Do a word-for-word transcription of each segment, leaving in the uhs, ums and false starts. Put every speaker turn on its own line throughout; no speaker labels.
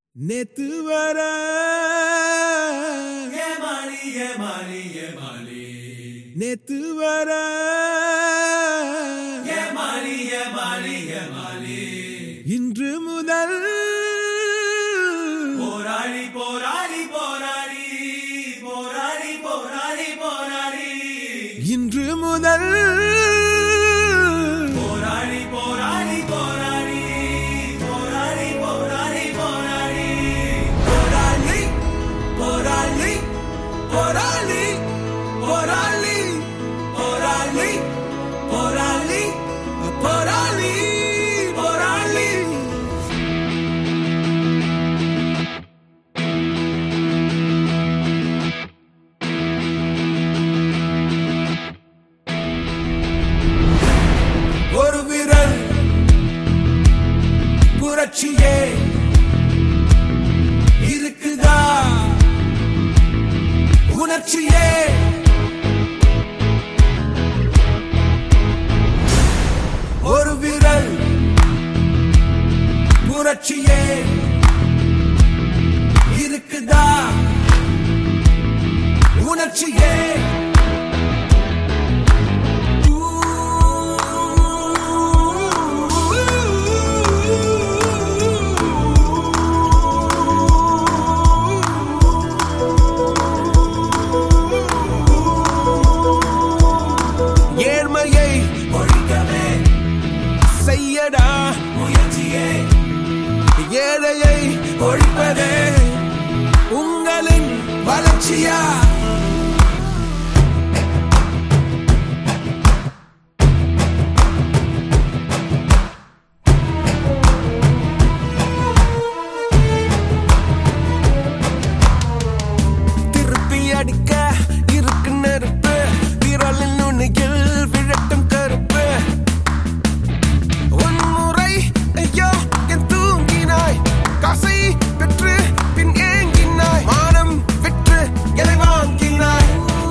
நேத்து வர
ஏமாளி ஏமாளி ஏமாளி
நேத்து வர
ஏமாளி ஏமாளி ஏமாளி
இன்று முதல்
போராளி போராளி போராளி போராளி போராளி போராளி
இன்று முதல்
போராளி போராளி போராளி போராளி போராளி போராளி போராளி போராளி போராளி போராளி போராளி போராளி போராளி போராளி ஒரு விரல் புரட்சியே இருக்குதா உணர்ச்சியே ஒரு விரல் புரட்சியே இருக்குதா உணர்ச்சியே ஏழ்மையை ஒழிக்கவே
செய்யடா
முயற்சியே
ஏழையை ஒழிப்பதே உங்களின் வளர்ச்சியா திருப்பி அடிக்க இருக்கு நெருப்பு விரலின் நுனியில் விழட்டும் கருப்பு உன்முறை ஐயோ என் தூங்கினாய் காசை பெற்று பின் ஏங்கினாய் மானம் விற்று எதை வாங்கினாய்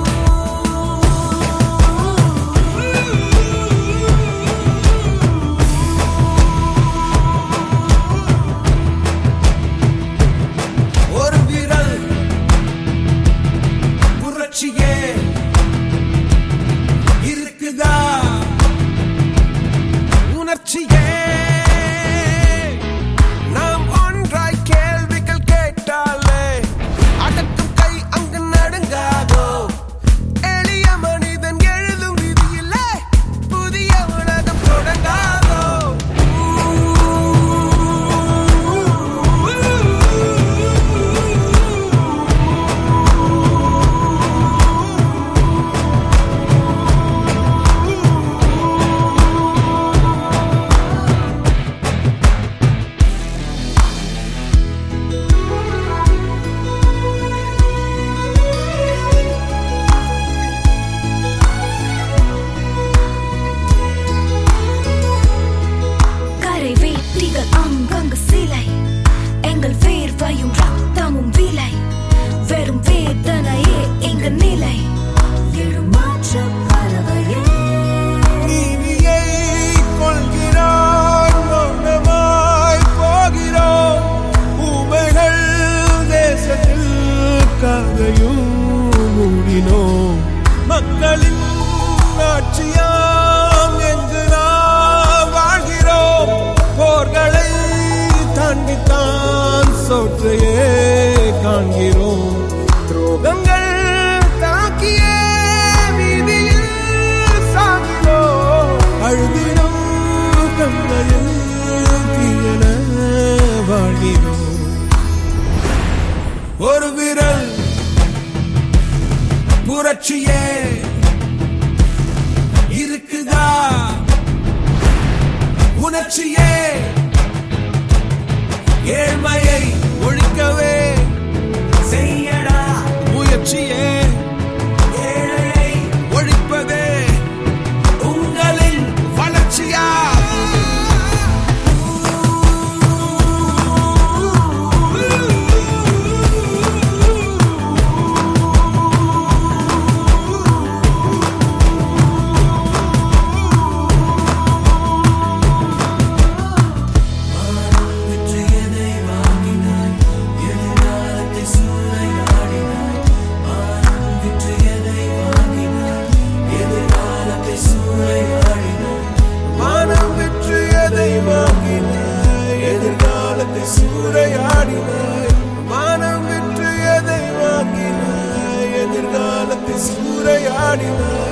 ஒரு விரல் புரட்சியே இருக்குதா உணர்ச்சியே நாம் ஒன்றாய் கேள்விகள் கேட்டாலே அடக்கும் கை அங்கு நடுங்காதோ எளிய மனிதன் எழுதும் விதியிலே புதிய உலகம் தொடங்காதோ
கரை வேட்டிகள் அங்கங்கு சிலை எங்கள் வேர்வையும் ரத்தமும் விலை வெறும் வேதனையே எங்க நிலை எழுமாற்ற பறவையே
நீதியை கொள்கிறான் மௌனமாய் போகிறோம் ஊமைகள் தேசத்தில் கதையும் மூடினோம் மக்களின் ஆட்சியாம் என்று நாம் வாழ்கிறோம் போர்களை தாண்டித்தான் சோற்றையே காண்கிறோம் துரோகங்கள் தாக்கியே வீதியில் சாகிறோம் அழுதிடும் கண்களில் தீயன வாழ்கிறோம் ஒரு விரல் புரட்சியே இருக்குதா உணர்ச்சியே ஏழ்மையை ஒழிக்கவே
செய்யடா
முயற்சியே
ஏழையை
ஒழிப்பதே உங்களின் வளர்ச்சியா சூறையாடினாய். வானம் விட்டு எதை வாங்கினாய், எதிர்காலத்தை சூறையாடினாய்.